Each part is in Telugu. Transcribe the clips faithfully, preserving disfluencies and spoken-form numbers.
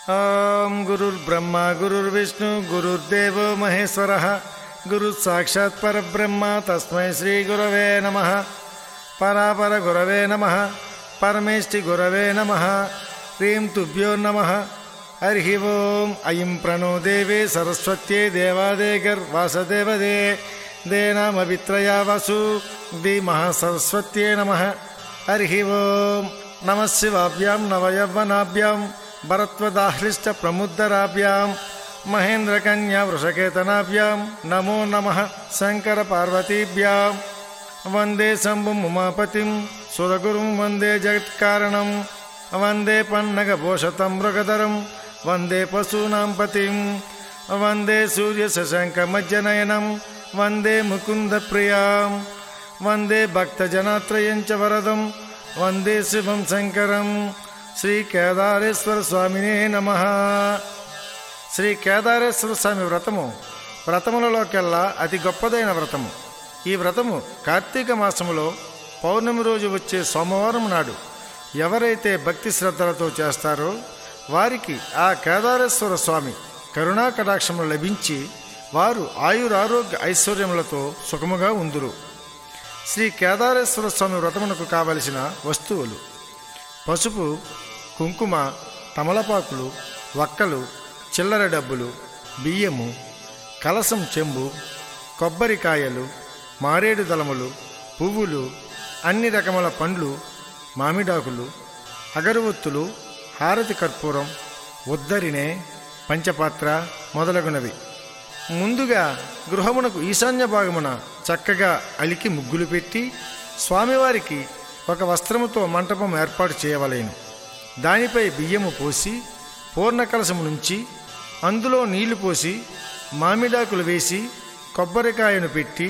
ఓం గురుర్బ్రహ్మ గురుర్విష్ణు గురుర్దేవో మహేశ్వరః గురుః సాక్షాత్ పరబ్రహ్మ తస్మై శ్రీ గురవే నమః. పరాపర గురవే నమః. పరమేష్టి గురవే నమః. హ్రీం తుభ్యో నమః. హరి ఓం. ఐం ప్రణో దేవే సరస్వత్యై దేవాదేగర్వాసదేవదే దేనామవిత్రయా వసు ధీమః సరస్వత్యై నమః. హరి ఓం. నమః శివాభ్యాం నవయవ్వనాభ్యాం భరత్వదాహ్లిష్ట ప్రముద్దరాభ్యాం మహేంద్రకన్యా వృషకేతనాభ్యాం నమో నమః. శంకర పార్వతీభ్యాం వందే శంభుం ఉమాపతిం సురగురుం వందే జగత్కారణం వందే పన్నగభూషతం మృగధరం వందే పశూనాం పతిం వందే సూర్యశశంకమజ్జనయనం వందే ముకుందప్రియాం వందే భక్తజనాత్రయం చ వరదం వందే శివం శంకరం. శ్రీ కేదారేశ్వర స్వామినే నమః. శ్రీ కేదారేశ్వర స్వామి వ్రతము వ్రతములలోకెల్లా అతి గొప్పదైన వ్రతము. ఈ వ్రతము కార్తీక మాసములో పౌర్ణమి రోజు వచ్చే సోమవారం నాడు ఎవరైతే భక్తి శ్రద్ధలతో చేస్తారో వారికి ఆ కేదారేశ్వర స్వామి కరుణా కటాక్షములు లభించి వారు ఆయురారోగ్య ఐశ్వర్యములతో సుఖముగా ఉందురు. శ్రీ కేదారేశ్వర స్వామి వ్రతమునకు కావలసిన వస్తువులు: పసుపు, కుంకుమ, తమలపాకులు, వక్కలు, చిల్లర డబ్బులు, బియ్యము, కలసం చెంబు, కొబ్బరికాయలు, మారేడు దళములు, పువ్వులు, అన్ని రకముల పండ్లు, మామిడాకులు, అగరవత్తులు, హారతి కర్పూరం, ఉద్దరినే, పంచపాత్ర మొదలగునవి. ముందుగా గృహమునకు ఈశాన్య భాగమున చక్కగా అలికి ముగ్గులు పెట్టి స్వామివారికి ఒక వస్త్రముతో మంటపం ఏర్పాటు చేయవలెను. దానిపై బియ్యము పోసి పూర్ణ కలశము నుంచి అందులో నీళ్లు పోసి మామిడాకులు వేసి కొబ్బరికాయను పెట్టి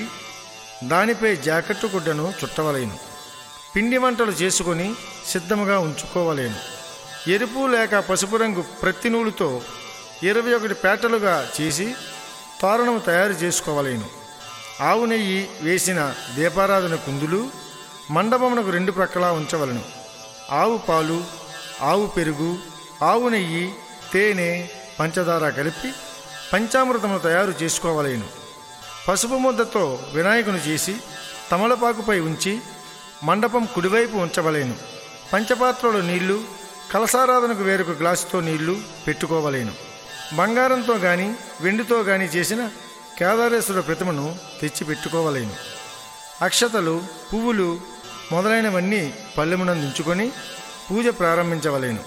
దానిపై జాకెట్టు గుడ్డను చుట్టవలేను. పిండి వంటలు చేసుకొని సిద్ధముగా ఉంచుకోవలేను. ఎరుపు లేక పసుపు రంగు ప్రతి నూలుతో ఇరవై ఒకటి పేటలుగా చేసి తోరణము తయారు చేసుకోవలేను. ఆవు నెయ్యి వేసిన దీపారాధన కుందులు మండపమునకు రెండు ప్రక్కలా ఉంచవలను. ఆవు పాలు, ఆవు పెరుగు, ఆవు నెయ్యి, తేనె, పంచదార కలిపి పంచామృతమును తయారు చేసుకోవలేను. పసుపు ముద్దతో వినాయకుని చేసి తమలపాకుపై ఉంచి మండపం కుడివైపు ఉంచవలేను. పంచపాత్రలో నీళ్లు, కలసారాధనకు వేరొక గ్లాసుతో నీళ్లు పెట్టుకోవలేను. బంగారంతో గాని వెండితో గాని చేసిన కేదారేశ్వర ప్రతిమను తెచ్చి పెట్టుకోవలేను. అక్షతలు, పువ్వులు మొదలైనవన్నీ పల్లెమునందుంచుకొని పూజ ప్రారంభించవలేను.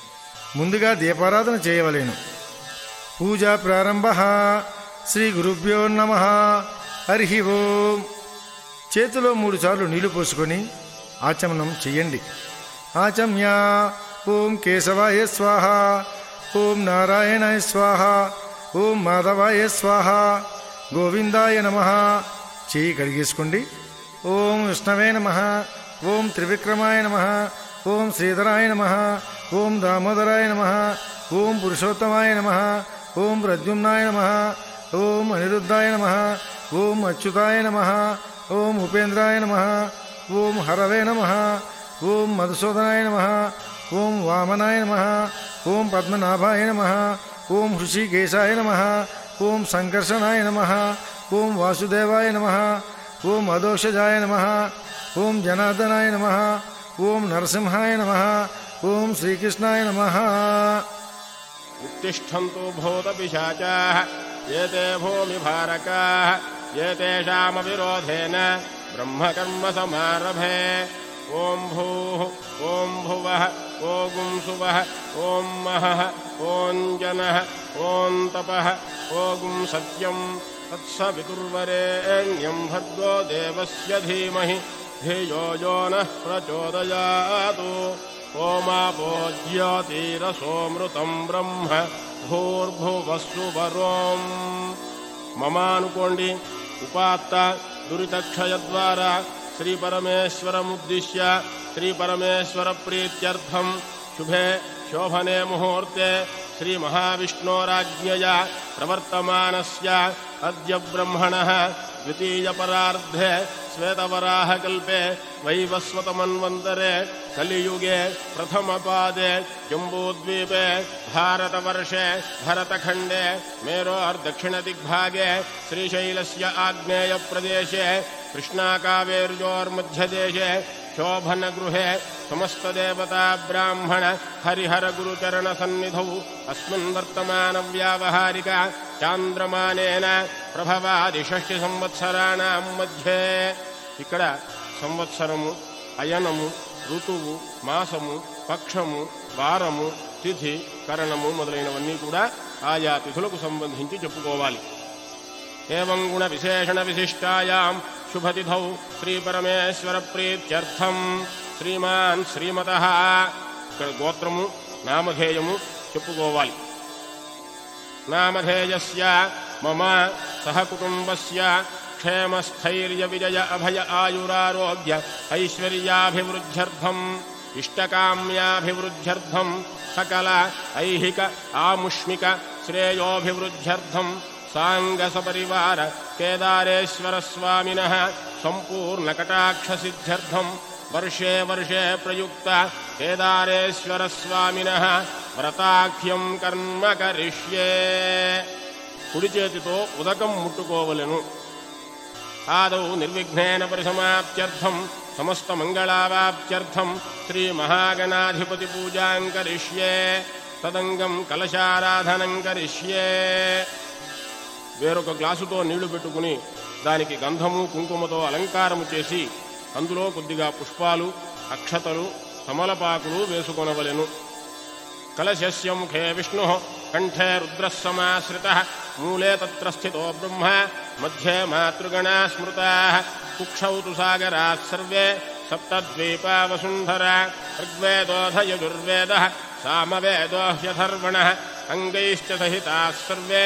ముందుగా దీపారాధన చేయవలేను. పూజా ప్రారంభ. శ్రీ గురుభ్యో నమః. హరి ఓం. చేతిలో మూడు సార్లు నీళ్లు పోసుకొని ఆచమనం చెయ్యండి. ఆచమ్య. ఓం కేశవాయ స్వాహ. ఓం నారాయణాయ స్వాహ. ఓం మాధవాయ స్వాహ. గోవిందాయ నమః. చేయి కడిగేసుకోండి. ఓం విష్ణవే నమః. ఓం త్రివిక్రమాయ నమః. ఓం శ్రీధరాయ నమః. ఓం దామోదరాయ నమః. ఓం పురుషోత్తమాయ నమః. ఓం ప్రద్యుమ్నాయ నమః. ఓం అనిరుద్ధాయ నమః. ఓం అచ్యుతాయ నమః. ఓం ఉపేంద్రాయ నమః. ఓం హరవే నమః. ఓం మధుసూదనాయ నమః. ఓం వామనాయ నమః. ఓం పద్మనాభాయ నమః. ఓం హృషికేశాయ నమః. ఓం సంకర్షణాయ నమః. ఓం వాసుదేవాయ నమః. ఓం అదోషజాయ నమః. ఓం జనార్దనాయ నమః. ఓం నరసింహాయ నమః. ఓం శ్రీకృష్ణాయ నమః. ఉత్తిష్టంతు భూతపిశాచాః ఏతే భూమిభారకాః ఏతేషామవిరోధేన బ్రహ్మకర్మ సమారభే. ఓం భూః ఓం భువః ఓం శువః ఓం మహః ఓం జనః ఓం తపః ఓం సత్యం తత్సవితుర్వరేణ్యం భర్గో దేవస్య ధీమహి ధియో యో నః ప్రచోదయాతు. ఓమాపో జ్యోతిరసోమృతం బ్రహ్మ భూర్భువస్సు వరోం. మమానుకోండి. ఉపాత్త దురితక్షయ ద్వారా శ్రీ పరమేశ్వరముద్దిశ్య శ్రీ పరమేశ్వర ప్రీత్యర్థం శుభే శోభనే ముహూర్తే శ్రీ మహావిష్ణోరాజ్ఞయా ప్రవర్తమానస్య అద్య బ్రహ్మణః ద్వితీయ పరార్ధే శ్వేతవరాహకల్పే వైవస్వతమన్వంతరే कलियुगे प्रथमपादे जम्बूद्वीपे भारतवर्षे भरतखण्डे मेरोर्दक्षिणदिग्भागे श्रीशैलस्य आग्नेयप्रदेशे कृष्णाकावेर्योर्मध्यदेशे शोभनगृहे समस्तदेवता ब्राह्मण हरिहरगुरुचरणसन्निधौ अस्मिन् वर्तमानव्यावहारिक चान्द्रमानेन ప్రభవాది షష్ఠి సంవత్సరాణం మధ్యే. ఇక్కడ సంవత్సరము, అయనము, ఋతువు, మాసము, పక్షము, వారము, తిథి, కరణము మొదలైనవన్నీ కూడా ఆయా తిథులకు సంబంధించి చెప్పుకోవాలి. ఏవం గుణ విశేషణ విశిష్టాయాం శుభతిథౌ శ్రీ పరమేశ్వర ప్రీత్యర్థం శ్రీమాన్ శ్రీమతః. ఇక్కడ గోత్రము, నామధేయము చెప్పుకోవాలి. నామధేయస్య మమ సహకుటుంబస్య క్షేమస్థైర్య విజయ అభయ ఆయురారోగ్య ఐశ్వర్యాభివృద్ధ్యర్థం ఇష్టకామ్యాభివృద్ధ్యర్థం సకల ఐహిక ఆముష్మిక శ్రేయోభివృద్ధ్యర్థం సాంగ సపరివార కేదారేశ్వర స్వామినః సంపూర్ణ కటాక్ష సిద్ధ్యర్థం వర్షే వర్షే ప్రయుక్త కేదారేశ్వర స్వామినః వ్రతాఖ్యం కర్మ కరిష్యే. కుడి చేతితో ఉదకం ముట్టుకోవలెను. ఆదౌ నిర్విఘ్నేన పరిసమాప్త్యర్థం సమస్త మంగళావాప్త్యర్థం శ్రీ మహాగణాధిపతి పూజాం కరిష్యే. తదంగం కలశారాధనం కరిష్యే. వేరొక గ్లాసుతో నీళ్లు పెట్టుకుని దానికి గంధము కుంకుమతో అలంకారము చేసి అందులో కొద్దిగా పుష్పాలు, అక్షతలు, తమలపాకులు వేసుకొనవలెను. కలశస్య ముఖే విష్ణు కంఠే రుద్రః సమాశ్రితః మూలే తత్ర స్థితో బ్రహ్మ మధ్యే మాతృగణా స్మృతాః కుక్షౌ తు సాగరాः సర్వే సప్తద్వీపా వసుంధరా ఋగ్వేదోऽథ యజుర్వేదः సామవేదో హ్యథర్వణः అంగైశ్చ సహితాः సర్వే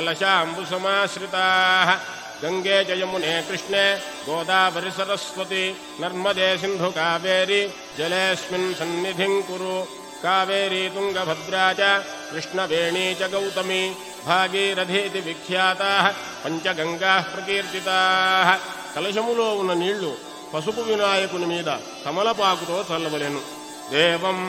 కలశాంబుసమాశ్రితాः. గంగే చ యమునే కృష్ణే గోదావరి సరస్వతి నర్మదే సింధు కావేరి జలేస్మిన్ సన్నిధిం కురు. కావేరీ తుంగభద్రా చ కృష్ణవేణీ చ గౌతమి భాగీరథీతి విఖ్యాతాః పంచగంగాః ప్రకీర్తితాః. కలశములో ఉన్న నీళ్లు పసుపు వినాయకుని మీద కమలపాకుతో చల్లవలెను. దేవం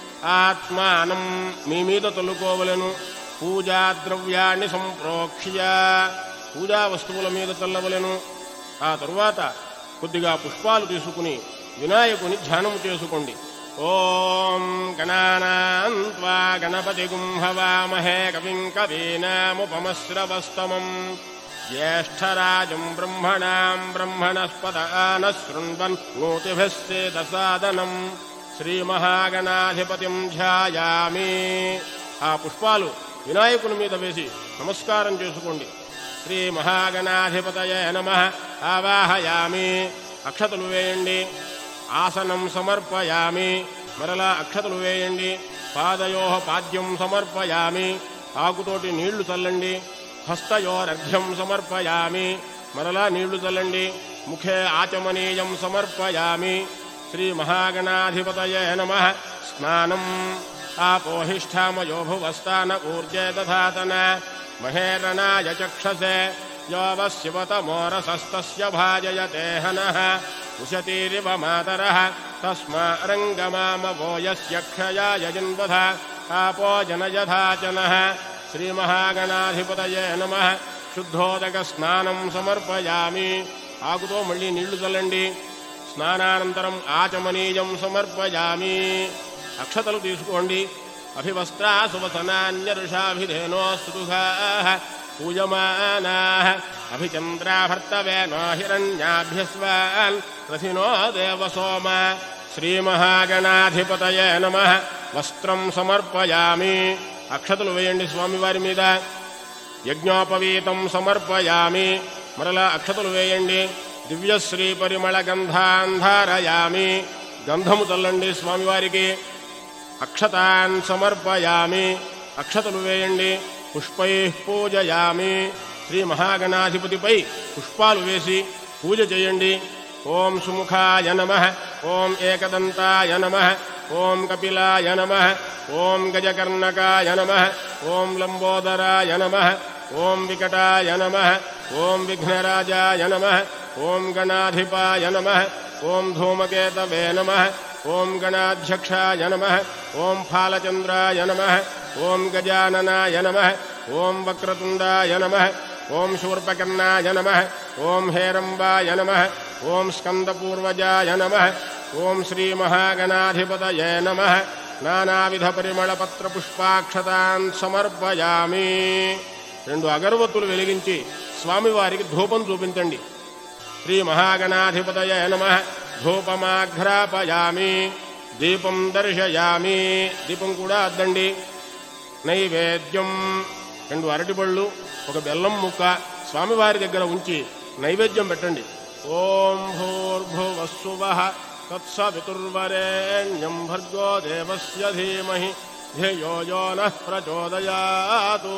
ఆత్మానం మీ మీద తల్లుకోవలెను. పూజా ద్రవ్యాన్ని సంప్రోక్ష్య పూజా వస్తువుల మీద చల్లవలెను. ఆ తరువాత కొద్దిగా పుష్పాలు తీసుకుని వినాయకుని ధ్యానము చేసుకోండి. ఓం గణానాం త్వా గణపతిగుం హవామహే కవిం కవీనాముపమశ్రవస్తమం జ్యేష్ఠరాజం బ్రహ్మణాం బ్రహ్మణస్పద ఆనః శృణ్వన్ నోతిభిः సేదసాదనం శ్రీమహాగణాధిపతిం ధ్యాయామి. ఆ పుష్పాలు వినాయకుని మీద వేసి నమస్కారం చేసుకోండి. శ్రీ మహాగణాధిపతయే నమః ఆవాహయామి. అక్షతలు వేయండి. ఆసనం సమర్పయామి. మరలా అక్షతలు వేయండి. పాదయోః పాద్యం సమర్పయామి. ఆకుతోటి నీళ్లు చల్లండి. హస్తయోరర్ఘ్యం సమర్పయామి. మరలా నీళ్లు చల్లండి. ముఖే ఆచమనీయం సమర్పయామి. శ్రీ మహాగణాధిపతయే నమః. స్నానం ఆపోహిష్ఠామయో భువస్థాన ఊర్జే దధాతన మహేరణాయ చక్షసే యోవశివతమోరసస్తస్య భాజయతే హనః ఉశతీరివ మాతరః తస్మా రంగమామవో యస్య క్షయాయ జన్వధ ఆపో జనయథాచనః. శ్రీమహాగణాధిపతయే నమః. శుద్ధోదక స్నానం సమర్పయామి. ఆకుతో మళ్ళీ నీళ్లు చల్లండి. స్నానానంతరం ఆచమనీయం సమర్పయామి. అక్షతలు తీసుకోండి. అభివస్త్రా సువసనాన్యరుషాభిధేనోస్తుతుఘాః పూజమానాః అభిచంద్రాభర్తవేనో హిరణ్యాభ్యస్వాన్ రథినో దేవసోమ. శ్రీమహాగణాధిపతయే నమః. వస్త్రం సమర్పయామి. అక్షతలు వేయండి స్వామివారి మీద. యజ్ఞోపవీతం సమర్పయామి. మరలా అక్షతలు వేయండి. దివ్యశ్రీ పరిమళ గంధాన్ ధారయామి. గంధము చల్లండి స్వామివారికి. అక్షతాన్ సమర్పయామి. అక్షతలు వేయండి. పుష్పైః పూజయామి. శ్రీ మహాగణాధిపతిపై పుష్పాలు వేసి పూజ చేయండి. ఓం సుముఖాయ నమః. ఓం ఏకదంతాయ నమః. ఓం కపిలాయ నమః. ఓం గజకర్ణకాయ నమః. ఓం లంబోదరాయ నమః. ఓం వికటాయ నమః. ఓం విఘ్నరాజాయ నమః. ఓం గణాధిపాయ నమః. ఓం ధూమకేతవే నమః. ఓం గణాధ్యక్షాయ నమః ఓం ఫాలచంద్రాయ నమః ఓం గజాననాయ నమః ఓం వక్రతుండాయ నమః ఓం శూర్పకర్ణాయ నమః ఓం హేరంబాయ నమః ఓం స్కందపూర్వజాయ నమః ఓం శ్రీమహాగణాధిపతయే నమః నానావిధ పరిమళ పత్ర పుష్పాక్షతాన్ సమర్పయామి. రెండు అగరవత్తులు వెలిగించి స్వామివారికి ధూపం చూపించండి. శ్రీ మహాగణాధిపతయే నమః ధూపమాఘ్రాపయామి. దీపం దర్శయామి. దీపం కూడా అద్దండి. నైవేద్యం రెండు అరటిపళ్ళు ఒక బెల్లం ముక్క స్వామివారి దగ్గర ఉంచి నైవేద్యం పెట్టండి. ఓం భూర్భువస్సువః తత్సవితుర్వరేణ్యం భర్గో దేవస్య ధీమహి ధియో యో నః ప్రచోదయాతు.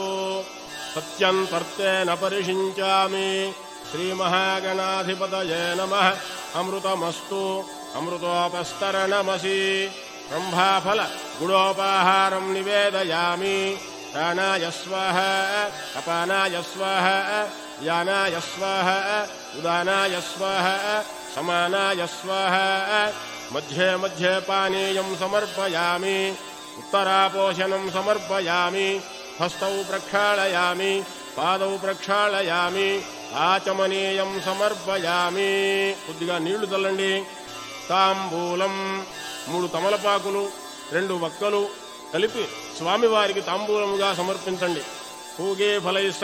సత్యంతర్తేన పరిషించామి. శ్రీమహాగణాధిపతయే నమః. అమృతమస్తు అమృతోపస్తరణమసి. బ్రహ్మాఫల గుడోపాహారం నివేదయామి. ప్రాణాయ స్వాహ అపానాయ స్వాహ యానాయ స్వాహ ఉదానాయ స్వాహ సమానాయ స్వాహ. మధ్యే మధ్యే పానీయం సమర్పయామి. ఉత్తరాపోషణం సమర్పయామి. హస్తౌ ప్రక్షాళయామి. పాదౌ ప్రక్షాళయామి. ఆచమనీయం సమర్పయామి. కొద్దిగా నీళ్లు చల్లండి. తాంబూలం మూడు తమలపాకులు రెండు వక్కలు కలిపి స్వామివారికి తాంబూలముగా సమర్పించండి. పూగే ఫలైస్స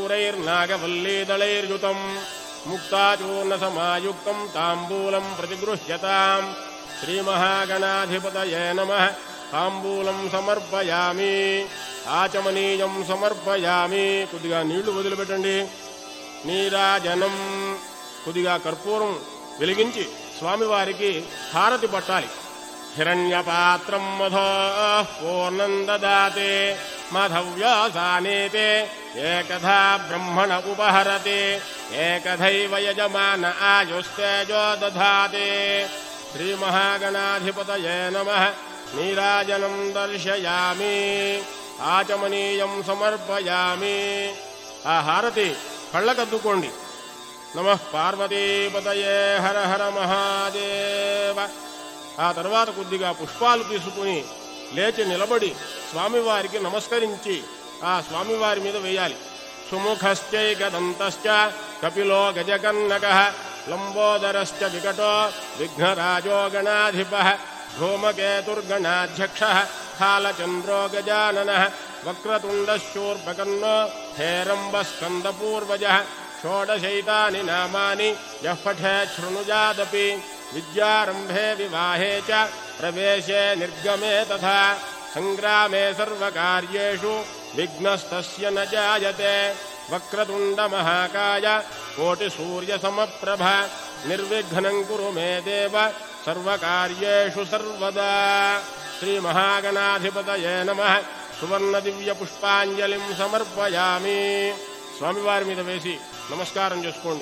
కర్పూరైర్నాగవల్లీదళైర్యుతం ముక్తాచూర్ణ సమాయుక్తం తాంబూలం ప్రతిగృహ్యతాం. శ్రీమహాగణాధిపతయే నమః. తాంబూలం సమర్పయామి. ఆచమనీయం సమర్పయామి. కొద్దిగా నీళ్లు వదిలిపెట్టండి. నీరాజనం కొద్దిగా కర్పూరం వెలిగించి స్వామివారికి హారతి పట్టాలి. హిరణ్యపాత్రం మధో పూర్ణం దదాతే మాధవ్యాసానేతే ఏకథా బ్రహ్మణ ఉపహరతే ఏకథైవ యజమాన ఆయుస్తేజో దధాతే. శ్రీమహాగణాధిపతయే నమః. నీరాజనం దర్శయామి. ఆచమనీయం సమర్పయామి. ఆ హారతి కళ్ళకద్దుకోండి. నమః పార్వతీపతయే హర హర మహాదేవ. ఆ తర్వాత కొద్దిగా పుష్పాలు తీసుకుని లేచి నిలబడి స్వామివారికి నమస్కరించి ఆ స్వామివారి మీద వేయాలి. సుముఖశ్చైకదంతశ్చ కపిలో గజకర్ణకః లంబోదరశ్చ వికటో విఘ్నరాజో గణాధిపః ధూమకేతుర్గణాధ్యక్షః ఫాలచంద్రో గజాననః వక్రతుండశూర్పకర్ణో హేరంబస్కందపూర్వజः. షోడశైతాని నామాని యః పఠేత్ శృణుయాదపి. విద్యారంభే వివాహే చ ప్రవేశే నిర్గమే తథా సంగ్రామే సర్వకార్యేషు విఘ్నస్తస్య న జాయతే. వక్రతుండ మహాకాయ కోటి సూర్య సమప్రభ నిర్విఘ్నం కురు మే దేవ సర్వకార్యేషు సర్వదా. శ్రీమహాగణాధిపతయే నమః. సువర్ణ దివ్య పుష్పాంజలిం సమర్పయామి. స్వామివారి మీద వేసి నమస్కారం చేసుకోండి.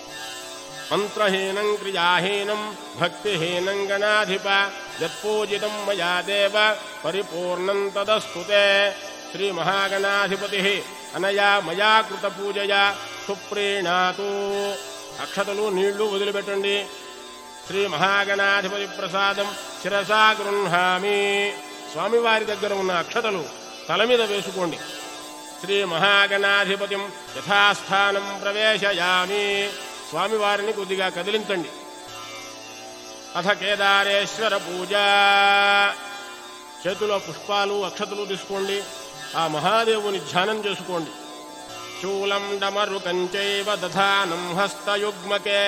మంత్రహీనం క్రియాహీనం భక్తిహీనం గణాధిప యత్పూజితం మయా దేవ పరిపూర్ణం తదస్తుతే. శ్రీ మహాగణాధిపతి అనయా మయా కృత పూజయా సుప్రీణాతు. అక్షతలు నీళ్లు వదిలిపెట్టండి. శ్రీ మహాగణాధిపతి ప్రసాదం శిరసా గృహామి. స్వామివారి దగ్గర ఉన్న అక్షతలు తల మీద వేసుకోండి. శ్రీ మహాగణాధిపతిం యథాస్థానం ప్రవేశయామి. స్వామివారిని కొద్దిగా కదిలించండి. అథ కేదారేశ్వర పూజ. చేతిలో పుష్పాలు అక్షతలు తీసుకోండి. ఆ మహాదేవుని ధ్యానం చేసుకోండి. శూలం డమరుకంచైవ దధానం హస్తయుగ్మకే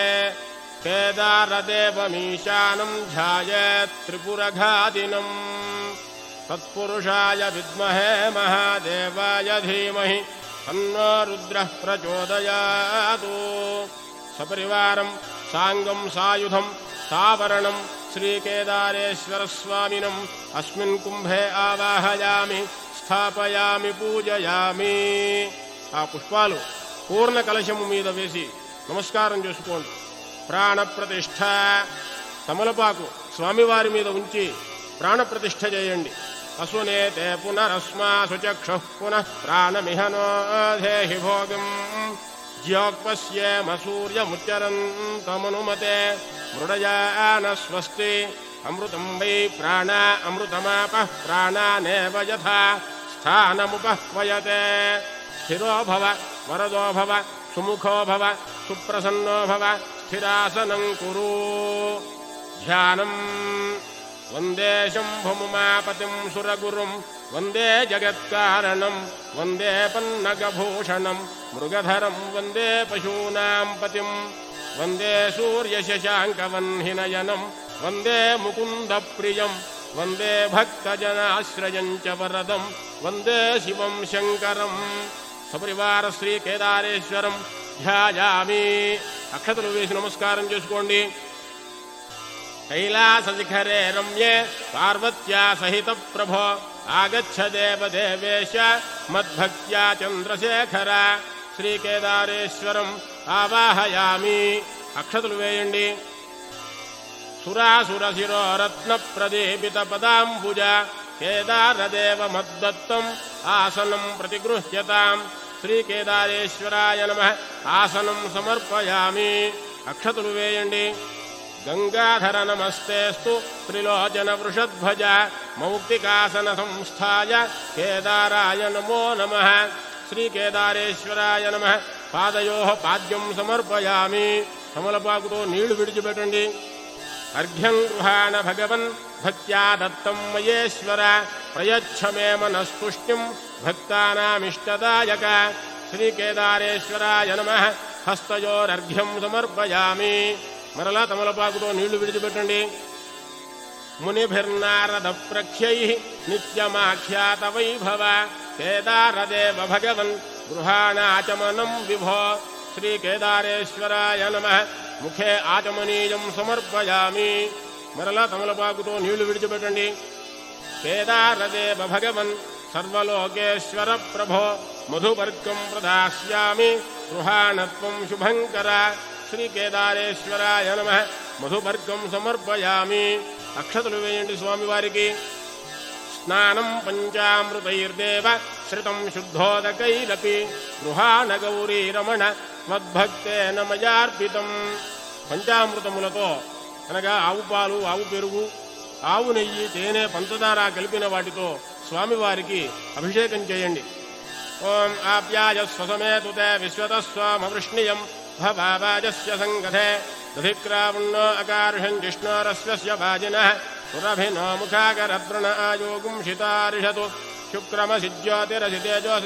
కేదారదేవమీశానం ధ్యాయేత్ త్రిపురఘాతినం. తత్పురుషాయ విద్మహే మహాదేవాయ ధీమహి తన్నో రుద్రః ప్రచోదయాతు. సపరివారం సాంగం సాయుధం సావరణం శ్రీకేదారేశ్వర స్వామినం అస్మిన్ కుంభే ఆవాహయామి స్థాపయామి పూజయామి. ఆ పుష్పాలు పూర్ణ కలశము మీద వేసి నమస్కారం చేసుకోండి. ప్రాణప్రతిష్ఠ తమలపాకు స్వామివారి మీద ఉంచి ప్రాణప్రతిష్ఠ చేయండి. అసునేతే పునరస్మాసు చక్షుః పునః ప్రాణమిహనో దేహి భోగం జ్యోక్పశ్యేమ సూర్యముచ్చరంతమనుమతే మృడయాన స్వస్తి अमृतं वै प्राणा अमृतमापः प्राणानेव यथा स्थानमुपह्वयते स्थिरो भव वरदो भव सुमुखो भव सुप्रसन्नो भव स्थिरासनं कुरु ध्यानम् वन्दे शम्भुमुमापतिं सुरगुरुं वन्दे जगत्कारणं वन्दे पन्नगभूषणं मृगधरं वन्दे पशूनां पतिं वन्दे सूर्यशशाङ्कवह्निनयनं वन्दे मुकुन्दप्रियं वन्दे भक्तजनाश्रयं च वरदं वन्दे शिवं शङ्करं सपरिवार श्री केदारेश्वरं ध्यायामि అక్షతలు వేసి నమస్కారం చేసుకోండి. कैलासशिखरे रम्ये पार्वत्या सहित प्रभो आगच्छ देवदेवेश मद्भक्त्या चंद्रशेखर श्रीकेदारेश्वरं आवाहयामि अक्षतलु वेयंडी. सुरासुरशिरो रत्न प्रदीपित पदाम्बुज केदारदेव मद्दत्तम् आसनं प्रतिगृह्यतां श्रीकेदारेश्वराय नमः. आसनं समर्पयामि अक्षतलु वेयंडी. गंगाधर नमस्तेस्तु त्रिलोचन वृषध्वज मौक्तिकासन संस्थाय केदाराय नमो नमः. श्रीकेदारेश्वराय नमः. पादयोः पाद्यं समर्पयामि. कमलपाकुतो नीళ్లు విడిచిపెట్టండి. अर्घ्यं गृहाण भगवन् भक्त्या दत्तं मयेश्वर प्रयच्छ मे मनस्तुष्टिं भक्तानामिष्टदायक. श्रीकेदारेश्वराय नमः. हस्तयोरर्घ्यं समर्पयामि. మరలా తమలపాకుతో నీళ్లు విడిచిపెట్టండి. మునిభిర్నారద ప్రఖ్యైః నిత్యమాఖ్యాత వైభవ కేదారదేవ భగవన్ గృహాణాచమనం విభో. శ్రీకేదారేశ్వరాయ నమః. ముఖే ఆచమనీయం సమర్పయామి. మరలా తమలపాకుతో నీళ్లు విడిచిపెట్టండి. కేదారదేవ భగవన్ సర్వలోకేశ్వర ప్రభో మధుపర్కం ప్రదాస్యామి గృహాణత్వం శుభంకర. श्रीकेदारेश्वराय नमः. मधुपर्कं समर्पयामि. अक्षतलु वेयंडी स्वामिवारिकी. स्नानं पंचामृतैर्देव श्रितं शुद्धोदकैरपि गृहाण गौरी रमण मद्भक्तेन मयार्पितं. పంచామృతములతో అనగా ఆవు పాలు, ఆవు పెరుగు, ఆవు నెయ్యి, తేనె, పంచదార కలిపిన వాటితో స్వామివారికి అభిషేకం చేయండి. ఓం ఆప్యాయ స్వసమేతుతే విశ్వతస్వామవృష్ణియం भवावाजस्य संगथे दधिक्रावण्णो अकार्षं जिष्णोरस्वस्य वाजिनः सुरभिनो मुखाकरद्रण आयोगुंशितारिषतु शुक्रमसिज्योतिरसि तेजोसि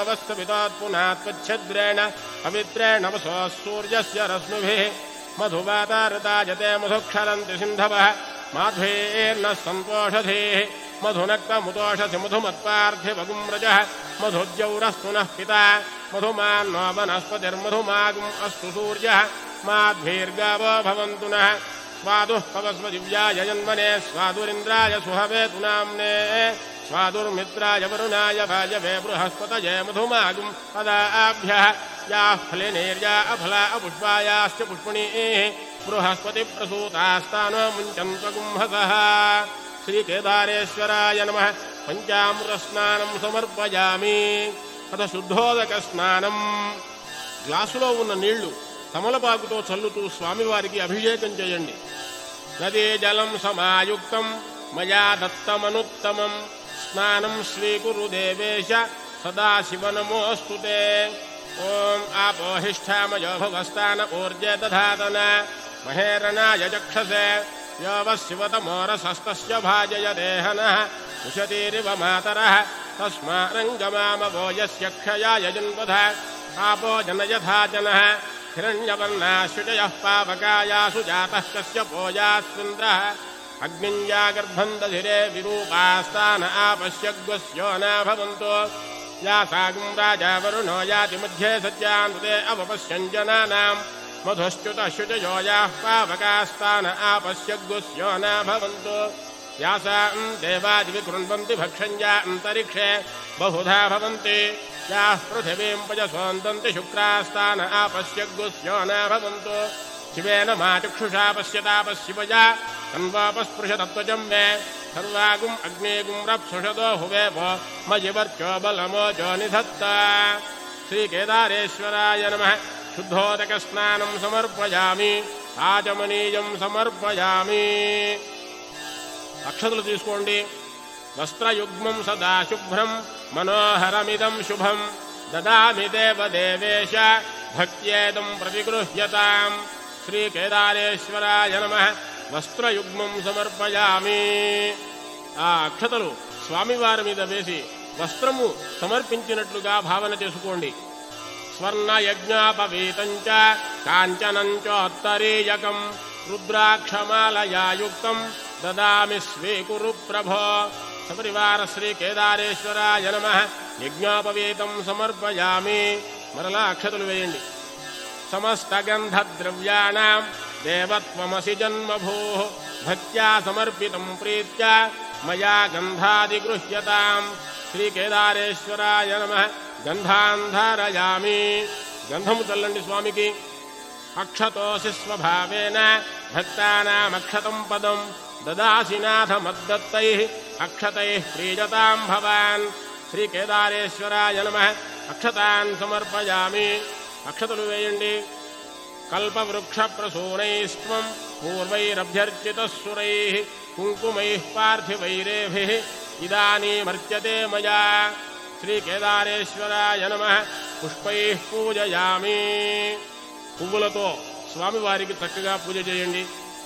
देवोऽवस्थितात्पुनात्वच्छद्रेण पवित्रेण वसोः सूर्यस्य रश्मिभिः मधुवातारतायते मधुक्षरन्ति सिन्धवः माध्वेर्नः सन्तोषधीः मधुनक्तमुतोषसि मधुमत्पार्थिवगुम्रजः मधुद्यौरस्तु नः पिता मधुमान्नो वनस्पतिर्मधुमागुम् अस्तु सूर्यः माध्वीर्गावो भवन्तु नः. स्वादुः पवस्वदिव्याय जन्मने स्वादुरिन्द्राय सुहवे तु नाम्ने स्वादुर्मित्राय वरुणाय वायवे बृहस्पतये मधुमागुम् पदाभ्यः याः फलिनीर्या अफला अपुष्पायाश्च पुष्पिणीः बृहस्पतिप्रसूतास्तानो मुञ्चन्त्वगुंहसः. श्रीकेदारेश्वराय नमः. పంచామృతస్నానం సమర్పయామి. అత శుద్ధోదక స్నానం. గ్లాసులో ఉన్న నీళ్లు తమలపాకుతో చల్లుతూ స్వామివారికి అభిషేకం చేయండి. నదీ జలం సమాయుక్తం మయా దత్తమనుత్తమం స్నానం స్వీకురు దేవేశ సదాశివనమోస్తుతే. ఓం ఆపోహిష్ఠామయో భవస్థాన ఊర్జే దధాతన మహేరణాయ చక్షసే योवशिवतमोरसस्तस्य भाजय देहनः उशतीरिव मातरः तस्मारङ्गमामवो यस्य क्षयाय जन्मधः आपो जनयथा जनः हिरण्यवर्णाश्रुचयः पावकायासु जातः कस्य पोयास्विन्द्रः अग्निञ्जागर्भं दधिरे विरूपास्तान आपश्यग्वस्यो न भवन्तो या सागुं राजा वरुणो याति मध्ये सत्यान्ते अवपश्यञ्जनानाम् मधुश्च्युतश्रुचयो याः पावकास्तान आपश्यग्गुस्यो न भवन्तो यासां देवादिविकृण्वन्ति भक्षञ्जा अन्तरिक्षे बहुधा भवन्ति याः पृथिवीं पजसोन्दन्ति शुक्रास्तान आपश्यग्गुस्यो न भवन्तो शिवेन मा चक्षुषा पश्यता पश्यवजा तन्वापस्पृशतत्त्वजं वे सर्वागुम् अग्नेगुं रप्सुषतो हुवे वो मयिवर्चो बलमोजो निधत्ता. श्रीकेदारेश्वराय नमः. शुद्धोदकस्नानं समर्पयामि. आचमनीयं समर्पयामि. అక్షతలు తీసుకోండి. వస్త్రయుగ్మం సదా శుభ్రం మనోహరమిదం శుభం దదామి దేవదేవేశ భక్త్యేదం ప్రతిగృహ్యతాం. శ్రీ కేదారేశ్వరాయ నమః. వస్త్రయుగ్మం సమర్పయామి. ఆ అక్షతలు స్వామివారి మీద వేసి వస్త్రము సమర్పించినట్లుగా భావన చేసుకోండి. స్వర్ణయజ్ఞాపవీతంచ కాంచనంచోత్తరీయకం రుద్రాక్షమాలయాయుక్తం దదామి స్వీకురు ప్రభో. సపరివార శ్రీ కేదారేశ్వరాయ నమః. యజ్ఞోపవీతం సమర్పయామి. మరలా అక్షతలు వేయండి. సమస్త గంధద్రవ్యాణం దేవత్వమసి జన్మభూః భక్త్యా సమర్పితం ప్రీత్యా మయా గంధాదిగృహ్యతాం. శ్రీ కేదారేశ్వరాయ నమః. గంధాన్ ధారయామి. గంధము చల్లండి స్వామికి. అక్షతోసి స్వభావేన భక్తానామక్షతం పదం దదాసి నాథ మద్దత్తైః అక్షతైః ప్రీయతాం భవాన్. శ్రీ కేదారేశ్వరాయ నమః. అక్షతాన్ సమర్పయామి. అక్షతలు వేయండి. కల్పవృక్ష ప్రసూనైస్త్వం పూర్వైరభ్యర్చితస్సురైః కుంకుమైః పార్థివైరేభిః ఇదానీమర్చ్యతే మయా. శ్రీ కేదారేశ్వరాయ నమః. పుష్పైః పూజయామి. పువ్వులతో స్వామివారికి చక్కగా పూజ చేయండి.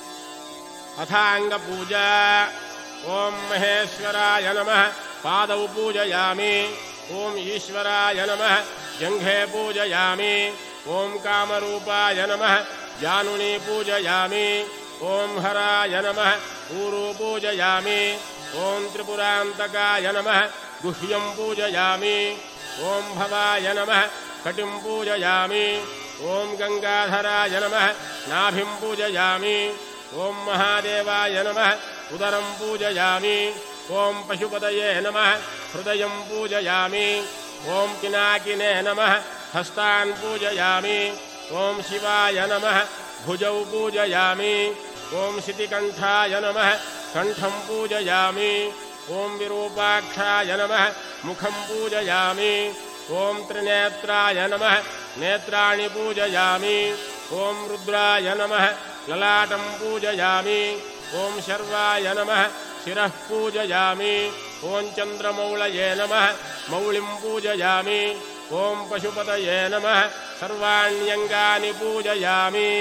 అథాంగ పూజ. ఓం మహేశ్వరాయ నమః. పాదౌ పూజయామి. ఓం ఈశ్వరాయ నమః. జంఘే పూజయామి. ఓం కామరూపాయ నమః. జానుని పూజయామి. ఓం హరాయ నమః. ఊరు పూజయామి. ఓం త్రిపురాంతకాయ నమః. గుహ్యం పూజయామి. ఓం భవాయ నమః. కటిం పూజయామి. ఓం గంగాధరాయ నమః. నాభిం పూజయామి. ఓం మహాదేవాయ నమః. ఉదరం పూజయామి. ఓం పశుపతయే నమః. హృదయం పూజయామి. ఓం పినాకినే నమః. హస్తాన్ పూజయామి. ఓం శివాయ నమః. భుజౌ పూజయామి. ఓం శితికంఠాయ నమః. కంఠం పూజయామి. ఓం విరూపాక్షాయ నమః. ముఖం పూజయామి. ఓం త్రినేత్రాయ నమః. నేత్రాణి పూజయామి. ఓం రుద్రాయ నమః. లలాటం పూజయామి. ఓం శర్వాయ నమః. శిరః పూజయామి. ఓం చంద్రమౌళయే నమః. మౌళిం పూజయామి. ఓం పశుపతయే నమః. సర్వాణ్యంగాని పూజయామి.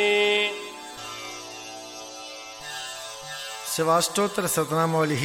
శివాష్టోత్తర శతనామావళి.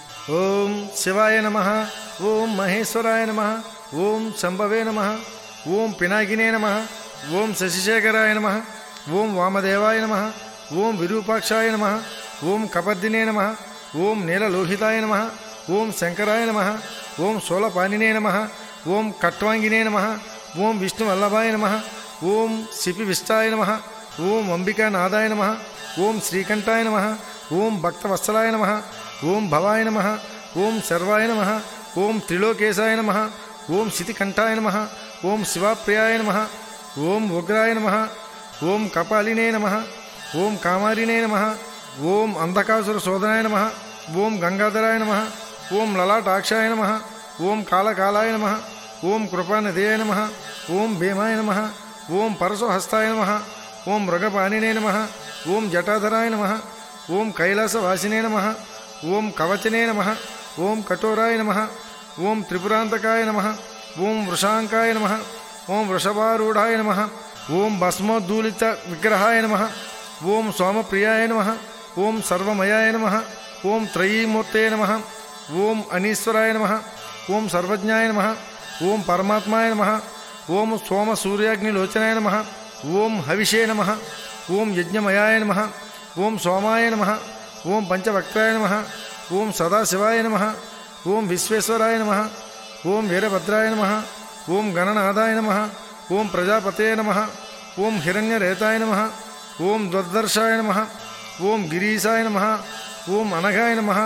ఓం శివాయ నమః. ఓం మహేశ్వరాయ నమః. ఓం శంభవే నమః. ఓం పినాకినే నమః. ఓం శశిశేఖరాయ నమః. ఓం వామదేవాయ నమః. ఓం విరూపాక్షాయ నమః. ఓం కపర్దినే నమః. ఓం నీలలోహితాయ నమః. ఓం శంకరాయ నమః. ఓం శూలపాణినే నమః. ఓం కట్వాంగినే నమః. ఓం విష్ణువల్లభాయ నమః. ఓం శిపివిష్టాయ నమః. ఓం అంబికానాథాయ నమః. ఓం శ్రీకంఠాయ నమః. ఓం భక్తవత్సలాయ నమః. ఓం భవాయ నమః. ఓం శర్వాయ నమః. ఓం త్రిలోకేశాయ నమః. ఓం శితికంఠాయ నమః. ఓం శివప్రియాయ నమః. ఓం ఉగ్రాయ నమః. ఓం కపాలినే నమః. ఓం కామారినే నమః. ఓం అంధకాసుర శోధనాయ నమః. ఓం గంగాధరాయ నమః. ఓం లలాటాక్షాయ నమః. ఓం కాళకాలాయ నమః. ఓం కృపానిధేయ నమః. ఓం భీమాయ నమః. ఓం పరశుహస్తాయ నమః. ఓం మృగపాణినే నమః. ఓం జటాధరాయ నమః. ఓం కైలాసవాసినే నమః. ఓం కవచనే నమః. ఓం కఠోరాయ నమః. ఓం త్రిపురాంతకాయ నమః. ఓం వృషాంకాయ నమః. ఓం వృషభారూఢాయ నమః. ఓం భస్మోద్దూలిత విగ్రహాయ నమః. ఓం సోమప్రియాయ నమః. ఓం సర్వమయాయ నమః. ఓం త్రయీమూర్తయే నమః. ఓం అనీశ్వరాయ నమః. ఓం సర్వజ్ఞాయ నమః. ఓం పరమాత్మాయ నమః. ఓం సోమ సూర్యాగ్నిలోచనాయ నమః. ఓం హవిషే నమః. ఓం యజ్ఞమయాయ నమః. ఓం సోమాయ నమః. ఓం పంచవక్త్రాయ నమః. ఓం సదాశివాయ నమః. ఓం విశ్వేశ్వరాయ నమః. ఓం వీరభద్రాయ నమః. ఓం గణనాథాయ నమః. ఓం ప్రజాపతయే నమః. ఓం హిరణ్యరేతాయ నమః. ఓం దుర్దర్శాయ నమః. ఓం గిరీశాయ నమః. ఓం అనఘాయ నమః.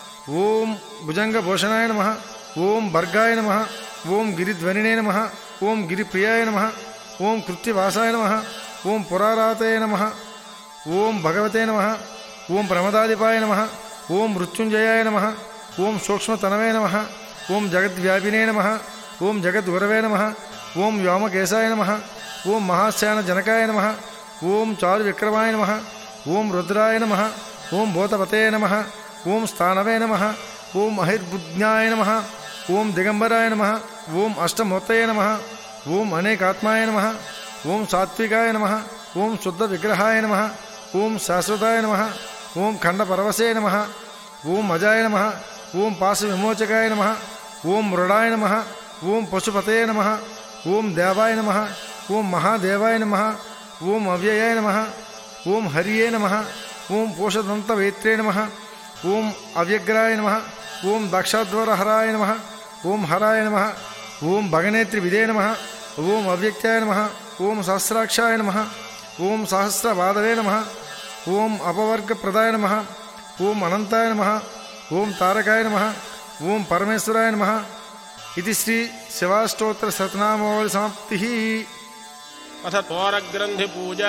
ఓం భుజంగభూషణాయ నమః. ఓం భర్గాయ నమః. ఓం గిరిధ్వనినే నమః. ఓం గిరిప్రియాయ నమః. ఓం కృత్తివాసాయ నమః. ఓం పురారాతయ నమః. ఓం భగవతే నమః. ఓం ప్రమదాధిపాయ నమః. ఓం మృత్యుంజయాయ నమః. ఓం సూక్ష్మతనవే నమః. ఓం జగద్వ్యాపినే నమః. ఓం జగద్గురవే నమః. ఓం వ్యోమకేశాయ నమః. ఓం మహాశ్యానజనకాయ నమః. ఓం చారు విక్రమాయ నమః. ఓం రుద్రాయ నమః. ఓం భూతపతే నమః. ఓం స్థానవే నమః ఓం అహిర్బుజ్ఞాయ నమః ఓం దిగంబరాయ నమః ఓం అష్టమూర్తయే నమః ఓం అనేకాత్మాయ నమః ఓం సాత్వికాయ నమః ఓం శుద్ధ విగ్రహాయ నమః ఓం శాశ్వతాయ నమః ఓం ఖండపరవశే నమః ఓం అజాయ నమః ఓం పాశ విమోచకాయ నమః ఓం మృడాయ నమః ఓం పశుపతయే నమః ఓం దేవాయ నమః ఓం మహాదేవాయ నమః ఓం అవ్యయాయ నమః ఓం హరియే నమః ఓం పోషదంతవేత్రే నమః ఓం అవ్యగ్రాయ నమః ఓం దక్షాధ్వరహరాయ నమః ఓం హరాయ నమః ఓం భగనేత్రివిదే నమః ఓం అవ్యక్తాయ నమః ఓం సహస్రాక్షాయ నమః ఓం సహస్రవాదవే నమః ఓం అపవర్గప్రదాయ నమః ఓం అనంతాయ నమః ఓం తారకాయ నమః ఓం పరమేశ్వరాయ నమః ఇది శ్రీ శివాష్టోత్తర శతనామావళి సమాప్తి. అథ తోరగ్రంథి పూజ.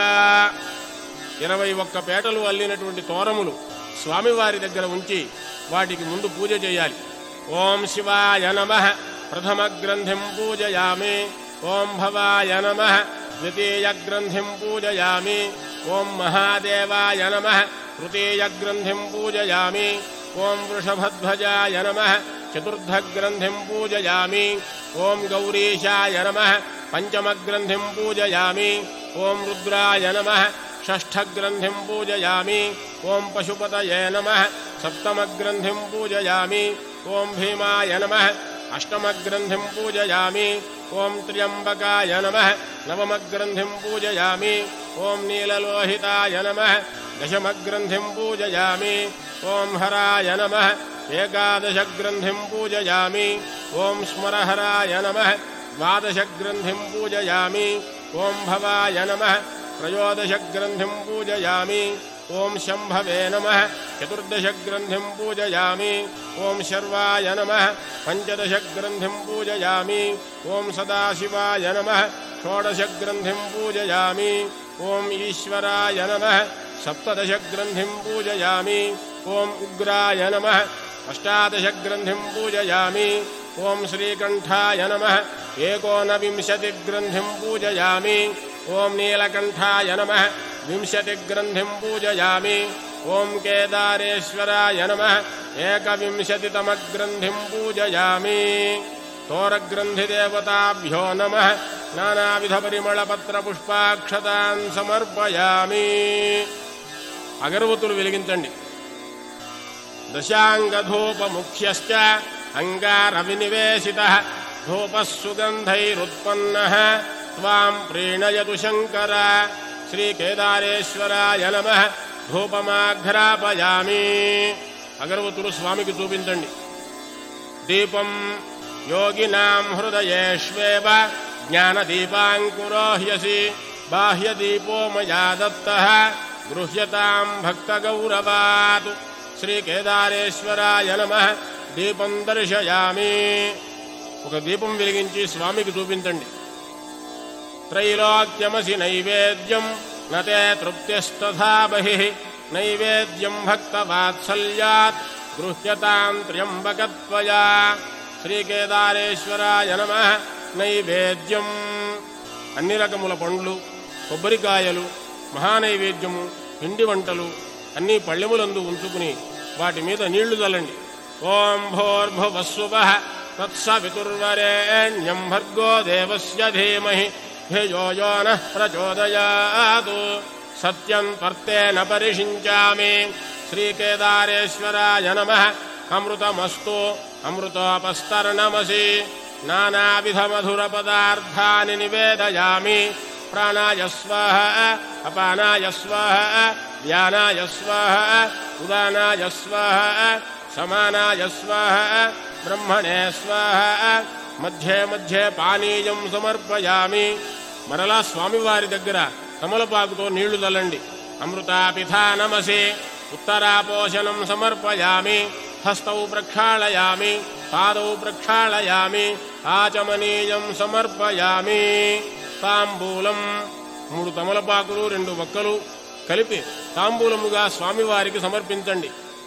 ఇరవై ఒక్క పేటలు అల్లినటువంటి తోరములు స్వామివారి దగ్గర ఉంచి వాటికి ముందు పూజ చేయాలి. ఓం శివాయ నమః ప్రథమ గ్రంథిం పూజయామి. ఓం భవాయ నమః ద్వితీయ గ్రంథిం పూజయామి. ఓం మహాదేవాయ నమః తృతీయ గ్రంథిం పూజయామి. ఓం వృషభధ్వజాయ నమః చతుర్థ గ్రంథిం పూజయామి. ఓం గౌరీశాయ నమః పంచమ గ్రంథిం పూజయామి. ఓం రుద్రాయ నమః షష్ఠ గ్రంథిం పూజయామి. ఓం పశుపతయే నమః సప్తమ గ్రంథిం పూజయామి. ఓం భీమాయ నమః అష్టమ గ్రంథిం పూజయామి. ఓం త్ర్యంబకాయ నమః నవమ గ్రంథిం పూజయామి. ఓం నీలలోహితాయ నమః దశమ గ్రంథిం పూజయామి. ఓం హరాయ నమః ఏకాదశ గ్రంథిం పూజయామి. ఓం స్మరహరాయ నమః ద్వాదశ గ్రంథిం పూజయామి. ఓం భవాయ నమః త్రయోదశ గ్రంథిం పూజయామి. ఓం శంభవే నమః చతుర్దశ గ్రంథిం పూజయామి. ఓం శర్వాయ నమః పంచదశ గ్రంథిం పూజయామి. ఓం సదాశివాయ నమః షోడశ గ్రంథిం పూజయామి. ఓం ఈశ్వరాయ నమః సప్తదశ గ్రంథిం పూజయామి. ఓం ఉగ్రాయ నమః అష్టాదశ గ్రంథిం పూజయామి. ఓం శ్రీకంఠాయ నమః ఏకోనవింశతి గ్రంథిం పూజయామి. ఓం నీలకంఠాయ నమః వింశతి గ్రంథిం పూజయామి. ఓం కేదారేశ్వరాయ నమః ఏకవింశతితమ గ్రంథిం పూజయామి. తోరగ్రంథిదేవతాభ్యో నమః నానావిధ పరిమళపత్ర పుష్పాక్షతాన్ సమర్పయామి. అగరవత్తులు వెలిగించండి. దశాంగధూపముఖ్యశ్చ అంగారవినివేశితః ధూపः సుగంధైరుత్పన్నः త్వాం ప్రీణయతు శంకర. శ్రీకేదారేశ్వరాయ నమః ధూపమాఘ్రాపయామి. అగరవత్తులు స్వామికి చూపించండి. దీపం యోగినాం హృదయేష్వేవ జ్ఞానదీపాంకురో హ్యసి బాహ్యదీపో మయా దత్తః గృహ్యతాం భక్తగౌరవాత్. శ్రీకేదారేశ్వరాయ నమః దీపం దర్శయామి. ఒక దీపం వెలిగించి స్వామికి చూపించండి. త్రైలోక్యమసి నైవేద్యం నతే తృప్తిస్తథా బహిః నైవేద్యం భక్తవాత్సల్యాత్ గృహ్యతాం త్ర్యంబకత్వయా. శ్రీకేదారేశ్వరాయ నమః నైవేద్యం అన్ని రకముల పండ్లు, కొబ్బరికాయలు, మహానైవేద్యము, పిండి వంటలు అన్నీ పళ్ళెములందు ఉంచుకుని వాటి మీద నీళ్లు చల్లండి. ఓం భోర్భువస్సువః తత్సవితుర్వరేణ్యం భర్గో దేవస్య ధీమహి ధియో యో నః ప్రచోదయాత్. సత్యం త్వర్తేన పరిషించామి. శ్రీకేదారేశ్వరాయ నమః అమృతమస్తు అమృతోపస్తరణమసి. నానావిధ మధుర పదార్థాని నివేదయామి. ప్రాణాయ స్వాహ అపానాయ స్వాహ వ్యానాయ స్వాహ ఉదానాయ స్వాహ సమానాయ స్వాహ బ్రహ్మణే స్వాహ. మధ్యే మధ్యే పానీయం సమర్పయామి. మరలా స్వామివారి దగ్గర తమలపాకుతో నీళ్లు చల్లండి. అమృతాపిథానమసి. ఉత్తరాపోషణం సమర్పయామి. హస్తౌ ప్రక్షాళయామి. పాదౌ ప్రక్షాళయామి. ఆచమనీయం సమర్పయామి. తాంబూలం మూడు తమలపాకులు రెండు వక్కలు కలిపి తాంబూలముగా స్వామివారికి సమర్పించండి.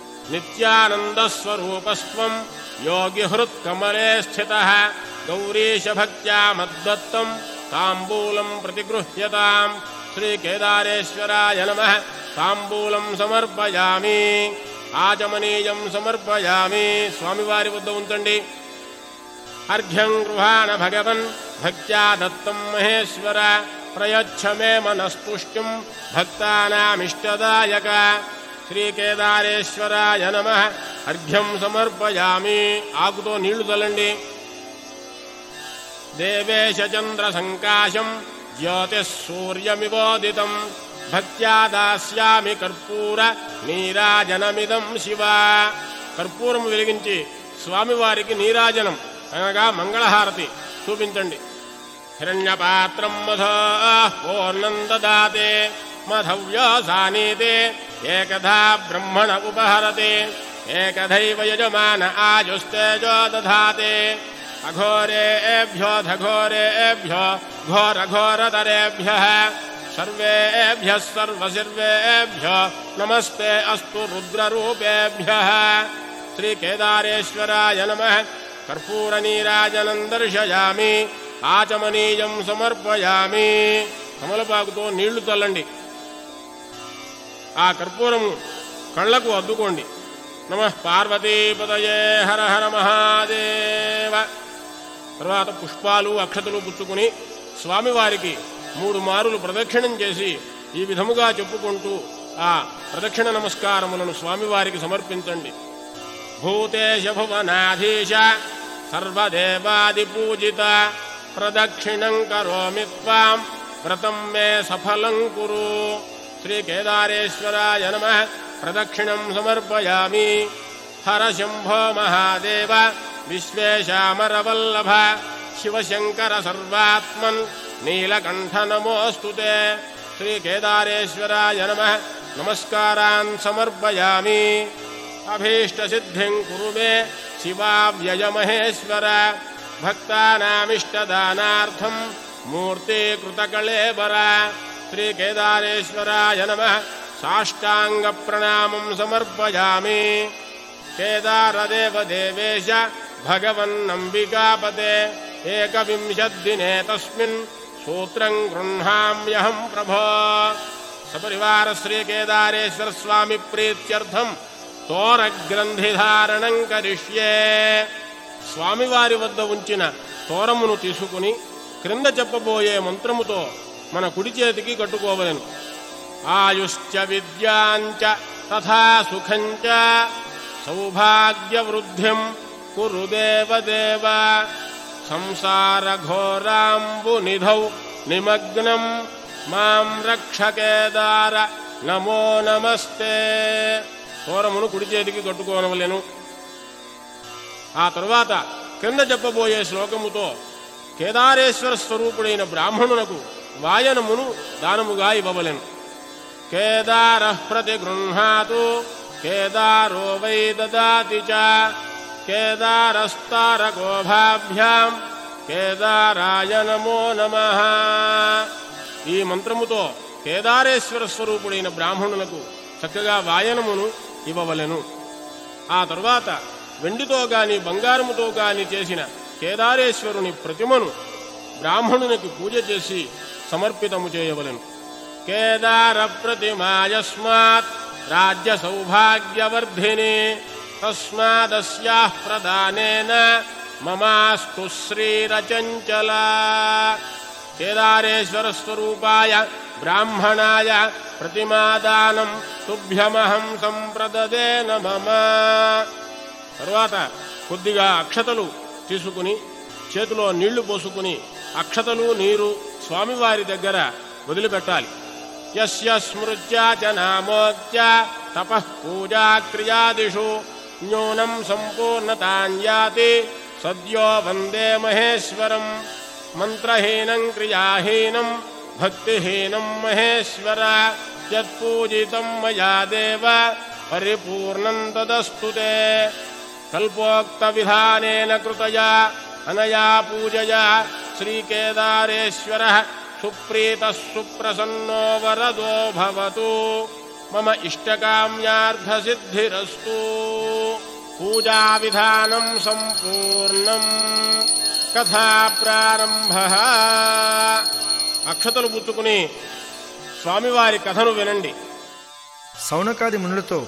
నిత్యానందస్వరూపస్త్వం యోగి హృత్కమలే స్థితః గౌరీశ భక్త్యా మద్దత్తం తాంబూలం ప్రతిగృహ్యతాం. శ్రీకేదారేశ్వరాయ నమః తాంబూలం సమర్పయామి. ఆచమనీయం సమర్పయామి. స్వామివారి వద్ద ఉంచండి. అర్ఘ్యం గృహాణ భగవన్ భక్త్యా దత్తం మహేశ్వర ప్రయచ్ఛ మే మనస్పుష్టిం భక్తానామిష్టదాయక. శ్రీకేదారేశ్వరాయ నమః. అర్ఘ్యం సమర్పయామి. ఆకుతో నీళ్లు చల్లండి. దేవేశ చంద్ర సంకాశం జ్యోతిః సూర్యమివోదితం భక్త్యా దాస్యామి కర్పూర నీరాజనమిదం శివ. కర్పూరం వెలిగించి స్వామివారికి నీరాజనం అనగా మంగళహారతి చూపించండి. హిరణ్యపాత్రం మధో పూర్ణం దదాతే మధవ్యోసానీతే ఏకధా బ్రహ్మణ ఉపహరతే ఏకధైవ యజమాన ఆయుస్తేజో దధాతే. అఘోరేభ్యో ధఘోరేభ్యో ఘోరఘోరతరేభ్యః సర్వేభ్యః సర్వసర్వేభ్యో నమస్తే అస్తు రుద్రరూపేభ్యః. శ్రీకేదారేశ్వరాయ నమః. కర్పూరనీరాజనం దర్శయామి. ఆచమనీయం సమర్పయామి. కమలపాకుతో నీళ్లు చల్లండి. ఆ కర్పూరము కళ్లకు అద్దుకోండి. నమః పార్వతీపతయే హర హర మహాదేవ. తర్వాత పుష్పాలు అక్షతలు పుచ్చుకుని స్వామివారికి మూడు మారులు ప్రదక్షిణం చేసి ఈ విధముగా చెప్పుకుంటూ ఆ ప్రదక్షిణ నమస్కారములను స్వామివారికి సమర్పించండి. భూతేశ భువనాధీశ సర్వదేవాదిపూజిత ప్రదక్షిణం కరోమి త్వాం వ్రతం మే సఫలం కురు. శ్రీకేదారేశ్వరాయ నమః. ప్రదక్షిణం సమర్పయామి. హర శంభో మహాదేవ విశ్వేశామరవల్లభ శివశంకర సర్వాత్మన్ నీలకంఠ నమోస్తుతే. శ్రీకేదారేశ్వరాయ నమః. నమస్కారాన్ సమర్పయామి. అభీష్టసిద్ధిం కురు మే శివావ్యయ మహేశ్వర భక్తానామిష్టదానార్థం మూర్తీకృతకళేబర. శ్రీకేదారేశ్వరాయ నమః. సాష్టాంగ ప్రణామం సమర్పయామి. కేదారదేవ దేవేశ భగవన్నంబికాపతే ఏకవింశద్దినే తస్మిన్ సూత్రం గృహ్ణామ్యహం ప్రభో. సపరివార శ్రీకేదారేశ్వర స్వామి ప్రీత్యర్థం తోరగ్రంథిధారణం కరిష్యే. స్వామివారి వద్ద ఉంచిన తోరమును తీసుకుని క్రింద చెప్పబోయే మంత్రముతో మన కుడి చేతికి కట్టుకోవలెను. ఆయుశ్చ విద్యాంచ తథా సుఖంచ సౌభాగ్యవృద్ధిం కురు దేవదేవ సంసార ఘోరాంబు నిధౌ నిమగ్నం మాం రక్ష కేదార నమో నమస్తే. తోరమును కుడి చేతికి కట్టుకోనవలెను. ఆ తరువాత క్రింద చెప్పబోయే శ్లోకముతో కేదారేశ్వర స్వరూపుడైన బ్రాహ్మణునకు వాయనమును దానముగా ఇవ్వవలెను. కేదారః ప్రతిగృహ్ణాతు కేదారో వై దదాతి చ కేదారస్తారకోభాభ్యాం కేదారాయ నమో నమః. ఈ మంత్రముతో కేదారేశ్వర స్వరూపుడైన బ్రాహ్మణులకు చక్కగా వాయనమును ఇవ్వవలెను. ఆ తరువాత వెండితో గాని బంగారముతో గాని చేసిన కేదారేశ్వరుని ప్రతిమను బ్రాహ్మణునికి పూజ చేసి సమర్పితము చేయవలెను. కేదార ప్రతిమాయస్మాత్ రాజ్య సౌభాగ్యవర్ధిని తస్మాదస్యాః ప్రదానేన మమాస్తు శ్రీరచంచల. కేదారేశ్వర స్వరూపాయ బ్రాహ్మణాయ ప్రతిమాదానం తుభ్యమహం సంప్రదదే నమః. తరువాత కొద్దిగా అక్షతలు తీసుకుని చేతిలో నీళ్లు పోసుకుని అక్షతలు నీరు స్వామివారి దగ్గర వదిలిపెట్టాలి. యస్య స్మృత్య చ నామోక్త్య తపః పూజా క్రియాదిషు న్యూనం సంపూర్ణతాన్యాతి సద్యో వందే మహేశ్వరం. మంత్రహీనం క్రియాహీనం భక్తిహీనం మహేశ్వర యత్పూజితం మయా దేవ పరిపూర్ణం తదస్తుతే. కల్పోక్త విధానేన కృతయా అనయా పూజయా శ్రీకేదారేశ్వరః సుప్రీతః సుప్రసన్నో వరదో భవతు. మమ ఇష్టకామ్యార్థసిద్ధిరస్తు. పూజా విధానం సంపూర్ణం. కథా ప్రారంభః. అక్షతలు పుచ్చుకుని స్వామివారి కథను వినండి. సౌనకాది మునులతో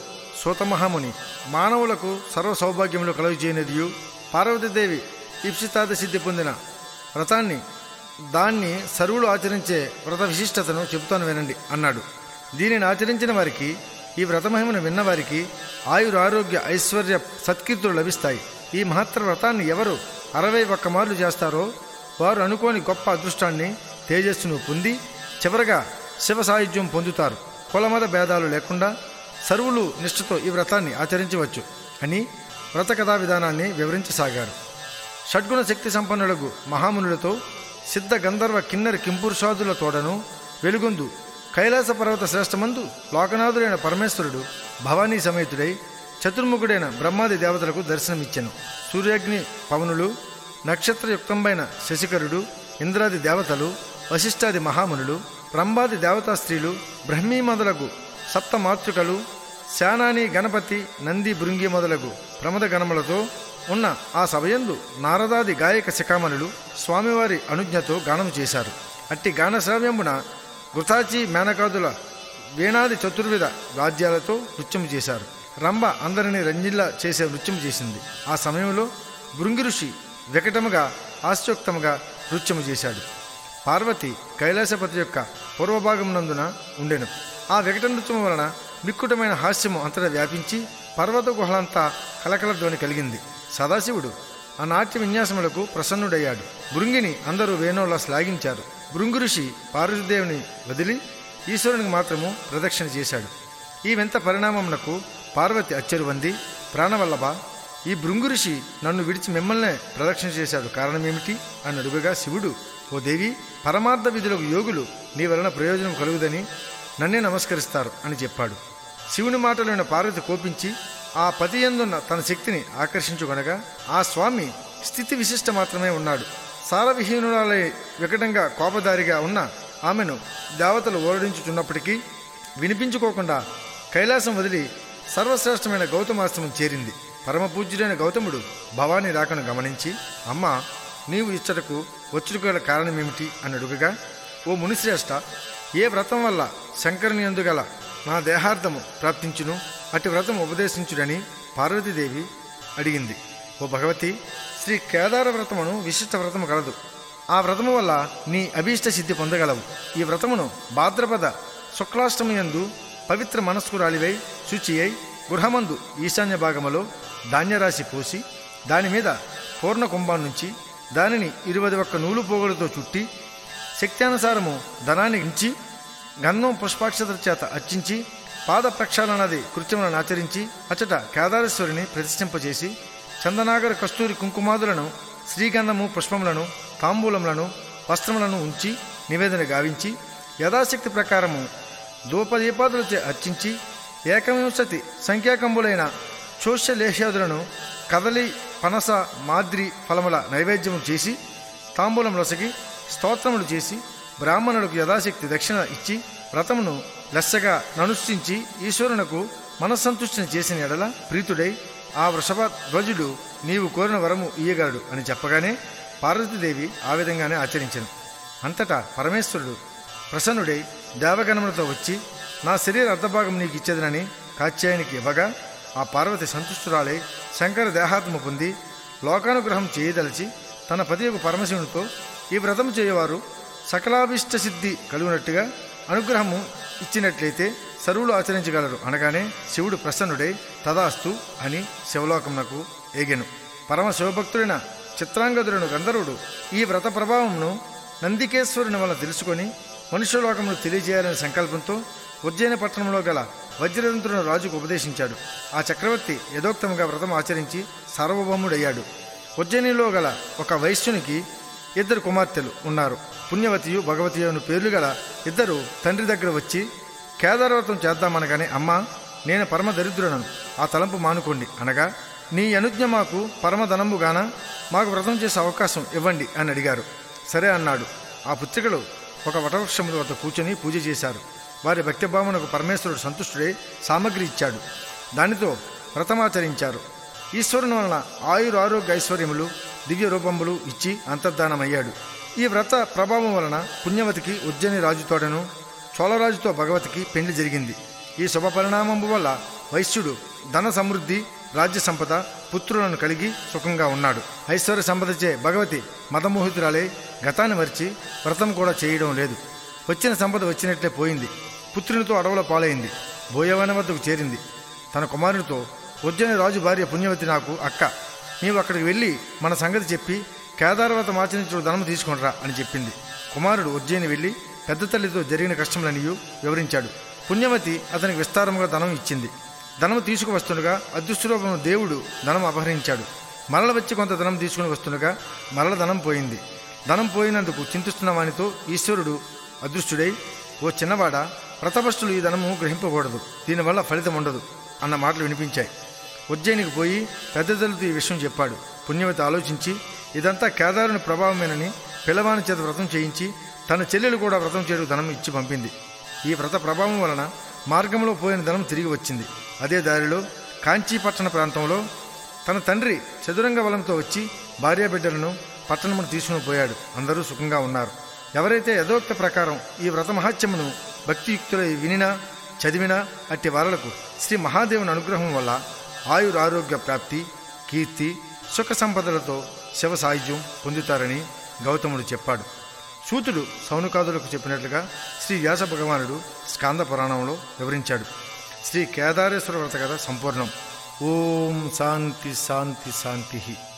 సూతమహాముని మానవులకు సర్వ సౌభాగ్యములు కలుగజేయనిదియు పార్వతీదేవి ఇప్సితాద సిద్ధి పొందిన వ్రతాన్ని దాన్ని సర్వులు ఆచరించే వ్రత విశిష్టతను చెబుతాను వినండి అన్నాడు. దీనిని ఆచరించిన వారికి, ఈ వ్రతమహిమను విన్నవారికి ఆయుర ఆరోగ్య ఐశ్వర్య సత్కీర్తులు లభిస్తాయి. ఈ మహత్తర వ్రతాన్ని ఎవరు అరవై ఒక్క మార్లు చేస్తారో వారు అనుకోని గొప్ప అదృష్టాన్ని తేజస్సును పొంది చివరగా శివ సాయుధ్యం పొందుతారు. కులమత భేదాలు లేకుండా సర్వులు నిష్ఠతో ఈ వ్రతాన్ని ఆచరించవచ్చు అని వ్రత కథా విధానాన్ని వివరించసాగారు. షడ్గుణ శక్తి సంపన్నులకు మహామునులతో సిద్ధ గంధర్వ కిన్నెర కింపురుషాదుల తోడను వెలుగొందు కైలాస పర్వత శ్రేష్టమందు లోకనాథుడైన పరమేశ్వరుడు భవానీ సమేతుడై చతుర్ముఖుడైన బ్రహ్మాది దేవతలకు దర్శనమిచ్చెను. సూర్యాగ్ని పవనులు, నక్షత్రయుక్తంబైన శశికరుడు, ఇంద్రాది దేవతలు, వశిష్ఠాది మహామునులు, రంభాది దేవతా స్త్రీలు, బ్రహ్మీ మొదలగు సప్త మాతృకలు, శానాని గణపతి, నంది భృంగి మొదలగు ప్రమద గణములతో ఉన్న ఆ సభయందు నారదాది గాయక శిఖామణులు స్వామివారి అనుజ్ఞతో గానము చేశారు. అట్టి గానశ్రావ్యమున గుతాచి మేనకాదుల వీణాది చతుర్విధ వాద్యాలతో నృత్యము చేశారు. రంభ అందరినీ రంజిల్లా చేసే నృత్యం చేసింది. ఆ సమయంలో భృంగి ఋషి వికటముగా హాస్యోక్తముగా నృత్యము చేశాడు. పార్వతి కైలాసపతి యొక్క పూర్వభాగమునందున ఉండెను. ఆ వికట నృత్యము వలన మిక్కుటమైన హాస్యము అంతటా వ్యాపించి పర్వత గుహలంతా కలకల ధ్వని కలిగింది. సదాశివుడు ఆ నాట్య విన్యాసములకు ప్రసన్నుడయ్యాడు. భృంగిని అందరూ వేణువులా శ్లాఘించారు. భృంగు ఋషి పార్వతీదేవిని వదిలి ఈశ్వరునికి మాత్రము ప్రదక్షిణ చేశాడు. ఈ వింత పరిణామమునకు పార్వతి అచ్చెరువంది, ప్రాణవల్లభ, ఈ భృంగు ఋషి నన్ను విడిచి మిమ్మల్నే ప్రదక్షిణ చేశాడు, కారణమేమిటి అని అడుగగా శివుడు, ఓ దేవి, పరమార్థ విధులకు యోగులు నీ వలన ప్రయోజనం కలుగుదని నన్నే నమస్కరిస్తారు అని చెప్పాడు. శివుని మాటలు విన్న పార్వతి కోపించి ఆ పతి యందున్న తన శక్తిని ఆకర్షించుకొనగా ఆ స్వామి స్థితి విశిష్ట మాత్రమే ఉన్నాడు. సారవిహీనురాలై వికటంగా కోపదారిగా ఉన్న ఆమెను దేవతలు ఓరడించుచున్నప్పటికీ వినిపించుకోకుండా కైలాసం వదిలి సర్వశ్రేష్టమైన గౌతమాశ్రమం చేరింది. పరమపూజ్యుడైన గౌతముడు భవానీ రాకను గమనించి, అమ్మా, నీవు ఇచ్చటకు వచ్చుటగల కారణమేమిటి అని అడుగగా, ఓ మునిశ్రేష్ఠ, ఏ వ్రతం వల్ల శంకరుని యందుగల నా దేహార్థము ప్రాప్తించును అటు వ్రతం ఉపదేశించుడని పార్వతీదేవి అడిగింది. ఓ భగవతి, శ్రీ కేదార వ్రతమును విశిష్ట వ్రతము కలదు. ఆ వ్రతము వల్ల నీ అభీష్ట సిద్ధి పొందగలవు. ఈ వ్రతమును భాద్రపద శుక్లాష్టమియందు పవిత్ర మనస్కురాలివై శుచి అయి గృహమందు ఈశాన్య భాగములో ధాన్యరాశి పోసి దానిమీద పూర్ణ కుంభం నుంచి దానిని ఇరవై ఒక్క నూలు పోగులతో చుట్టి శక్త్యానుసారము ధనాన్ని ఇచ్చి గంధం పుష్పాక్షతల చేత అర్చించి పాద ప్రక్షాళనది కృత్యములను ఆచరించి అచట కేదారేశ్వరిని ప్రతిష్ఠింపజేసి చందనాగర కస్తూరి కుంకుమాదులను, శ్రీగంధము పుష్పములను, తాంబూలములను, వస్త్రములను ఉంచి నివేదన గావించి యథాశక్తి ప్రకారము ధూపదీపాదులచే అర్చించి ఏకవింశతి సంఖ్యాకంబులైన చోష్యలేహ్యాదులను కదలి, పనస, మాద్రి ఫలముల నైవేద్యము చేసి తాంబూలం లొసగి స్తోత్రములు చేసి బ్రాహ్మణులకు యథాశక్తి దక్షిణ ఇచ్చి వ్రతమును లెస్సగా ననుష్ఠించి ఈశ్వరునకు మనస్సంతుష్టిని చేసిన ఎడల ప్రీతుడై ఆ వృషభ ధ్వజుడు నీవు కోరిన వరము ఇయ్యగలడు అని చెప్పగానే పార్వతీదేవి ఆ విధంగానే ఆచరించెను. అంతటా పరమేశ్వరుడు ప్రసన్నుడై దేవగణములతో వచ్చి నా శరీర అర్ధభాగం నీకు ఇచ్చేదనని కాత్యాయనికి ఇవ్వగా ఆ పార్వతి సంతుష్టురాలై శంకర దేహాత్మ పొంది లోకానుగ్రహం చేయదలిచి తన పతియకు పరమశివునితో, ఈ వ్రతం చేయవారు సకలాభిష్ట సిద్ధి కలుగునట్టుగా అనుగ్రహము ఇచ్చినట్లయితే సర్వులు ఆచరించగలరు అనగానే శివుడు ప్రసన్నుడై తదాస్తు అని శివలోకమునకు ఏగెను. పరమ శివభక్తుడైన చిత్రాంగదుడను గంధర్వుడు ఈ వ్రత ప్రభావమును నందికేశ్వరుని వలన తెలుసుకొని మనుష్యలోకమును తెలియజేయాలనే సంకల్పంతో ఉజ్జయిని పట్టణంలో గల వజ్రదంతులను రాజుకు ఉపదేశించాడు. ఆ చక్రవర్తి యథోక్తముగా వ్రతం ఆచరించి సార్వభౌముడయ్యాడు. ఉజ్జయినిలో గల ఒక వైశ్యునికి ఇద్దరు కుమార్తెలు ఉన్నారు. పుణ్యవతియు భగవతియు అను పేర్లు గల ఇద్దరు తండ్రి దగ్గర వచ్చి కేదారవ్రతం చేద్దామనగానే, అమ్మా, నేను పరమ దరిద్రుడను, ఆ తలంపు మానుకోండి అనగా, నీ అనుజ్ఞ మాకు పరమధనంబుగాన మాకు వ్రతం చేసే అవకాశం ఇవ్వండి అని అడిగారు. సరే అన్నాడు. ఆ పుత్రికలు ఒక వటవృక్షముల వద్ద కూర్చొని పూజ చేశారు. వారి భక్తిభావనకు పరమేశ్వరుడు సంతుష్టుడై సామగ్రి ఇచ్చాడు. దానితో వ్రతమాచరించారు. ఈశ్వరుని వలన ఆయుర ఆరోగ్య ఐశ్వర్యములు, దివ్య రూపములు ఇచ్చి అంతర్ధానమయ్యాడు. ఈ వ్రత ప్రభావం వలన పుణ్యవతికి ఉజ్జయిని రాజుతోడను చోళరాజుతో భగవతికి పెండ్లి జరిగింది. ఈ శుభ పరిణామము వల్ల వైశ్యుడు ధన సమృద్ధి, రాజ్య సంపద, పుత్రులను కలిగి సుఖంగా ఉన్నాడు. ఐశ్వర్య సంపదచే భగవతి మదమోహితురాలే గతాన్ని మరిచి వ్రతం కూడా చేయడం లేదు. వచ్చిన సంపద వచ్చినట్లే పోయింది. పుత్రునితో అడవుల పాలైంది. బోయవన వద్దకు చేరింది. తన కుమారునితో, ఉజ్జయిని రాజు భార్య పుణ్యవతి నాకు అక్క, నీవు అక్కడికి వెళ్ళి మన సంగతి చెప్పి కేదారవ్రతం ఆచరించుడు ధనము తీసుకొనిరా అని చెప్పింది. కుమారుడు ఉజ్జయిని వెళ్ళి పెద్ద తల్లితో జరిగిన కష్టములనియు వివరించాడు. పుణ్యవతి అతనికి విస్తారముగా ధనం ఇచ్చింది. ధనము తీసుకువస్తుండగా అదృష్టరూపము దేవుడు ధనం అపహరించాడు. మరల వచ్చి కొంత ధనం తీసుకుని వస్తుండగా మరల ధనం పోయింది. ధనం పోయినందుకు చింతిస్తున్న వానితో ఈశ్వరుడు అదృష్టుడై, ఓ చిన్నవాడ, వ్రతభ్రష్టులు ఈ ధనము గ్రహింపకూడదు, దీనివల్ల ఫలితం ఉండదు అన్న మాటలు వినిపించాయి. ఉజ్జయినికి పోయి పెద్ద తల్లితో ఈ విషయం చెప్పాడు. పుణ్యవతి ఆలోచించి ఇదంతా కేదారుని ప్రభావమేనని పిల్లవాని చేత వ్రతం చేయించి తన చెల్లెలు కూడా వ్రతం చేయడానికి ధనం ఇచ్చి పంపింది. ఈ వ్రత ప్రభావం వలన మార్గంలో పోయిన ధనం తిరిగి వచ్చింది. అదే దారిలో కాంచీపట్టణ ప్రాంతంలో తన తండ్రి చదురంగ బలంతో వచ్చి భార్యాబిడ్డలను పట్టణమును తీసుకుని పోయాడు. అందరూ సుఖంగా ఉన్నారు. ఎవరైతే యథోక్త ప్రకారం ఈ వ్రత మహాత్మ్యమును భక్తియుక్తులై వినినా చదివినా అట్టి వారలకు శ్రీ మహాదేవుని అనుగ్రహం వల్ల ఆయురారోగ్య ప్రాప్తి, కీర్తి, సుఖ సంపదలతో శివ సాయుధ్యం పొందుతారని గౌతముడు చెప్పాడు. సూతుడు సౌనకాదులకు చెప్పినట్లుగా శ్రీ వ్యాస భగవానుడు స్కాంద పురాణంలో వివరించాడు. శ్రీ కేదారేశ్వర వ్రత కథ సంపూర్ణం. ఓం శాంతి శాంతి శాంతి.